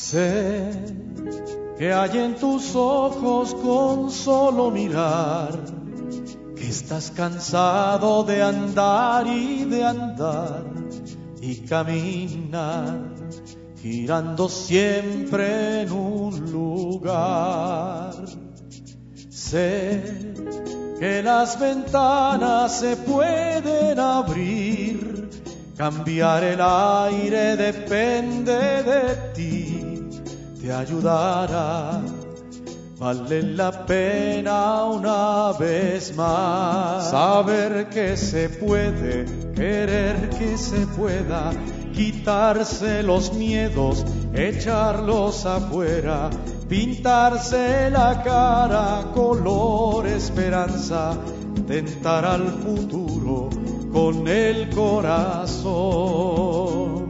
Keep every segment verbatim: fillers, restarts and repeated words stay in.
Sé que hay en tus ojos con solo mirar que estás cansado de andar y de andar y caminar, girando siempre en un lugar. Sé que las ventanas se pueden abrir, cambiar el aire depende de ti, te ayudará. Vale la pena una vez más saber que se puede, querer que se pueda, quitarse los miedos, echarlos afuera, pintarse la cara color esperanza, tentar al futuro con el corazón.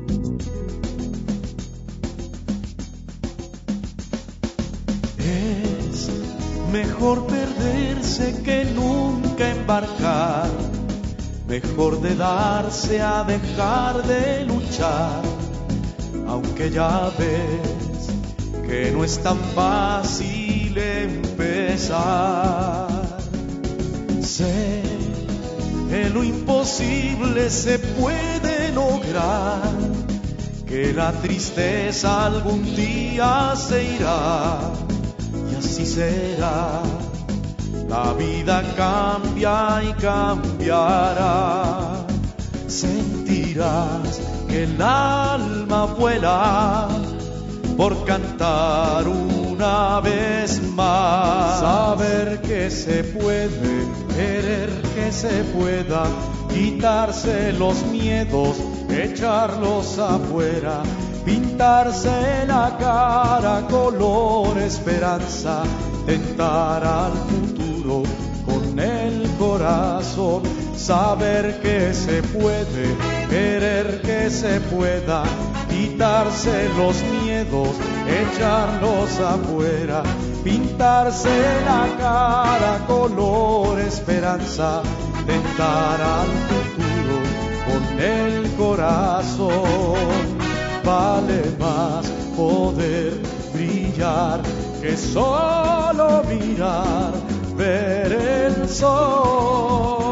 Es mejor perderse que nunca embarcar, mejor de darse a dejar de luchar, aunque ya ves que no es tan fácil empezar. Sé que lo imposible se puede lograr, que la tristeza algún día se irá, y así será. La vida cambia y cambiará. Sentirás que el alma vuela por cantar una vez más. Saber que se puede, querer que se pueda, quitarse los miedos, echarlos afuera, pintarse la cara color esperanza, tentar al futuro con el corazón. Saber que se puede, querer que se pueda, quitarse los miedos, echarlos afuera, pintarse la cara color esperanza, tentar al futuro con el corazón. Vale más poder brillar que solo mirar, ver el sol.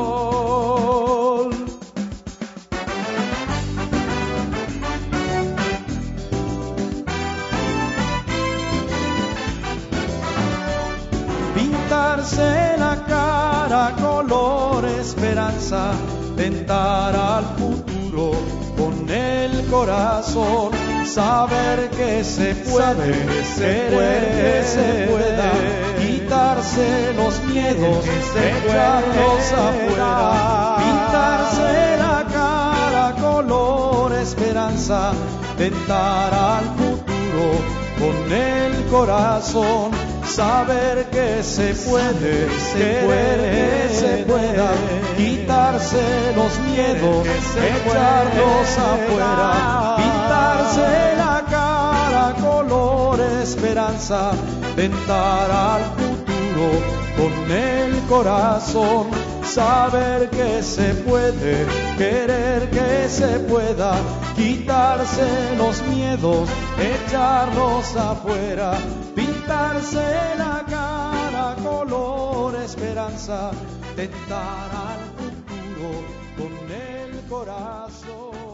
Pintarse la cara color esperanza, tentar al futuro con el corazón. Saber que se puede, querer que se pueda, quitarse los miedos, echarlos afuera, pintarse la cara color esperanza, tentar al futuro con el corazón. Saber que se puede, querer que se pueda, quitarse los miedos, echarlos afuera, pintarse la cara color esperanza, tentar al futuro con el corazón. Saber que se puede, querer que se pueda, quitarse los miedos, echarlos afuera, pintarse la cara color esperanza, tentar al futuro con el corazón.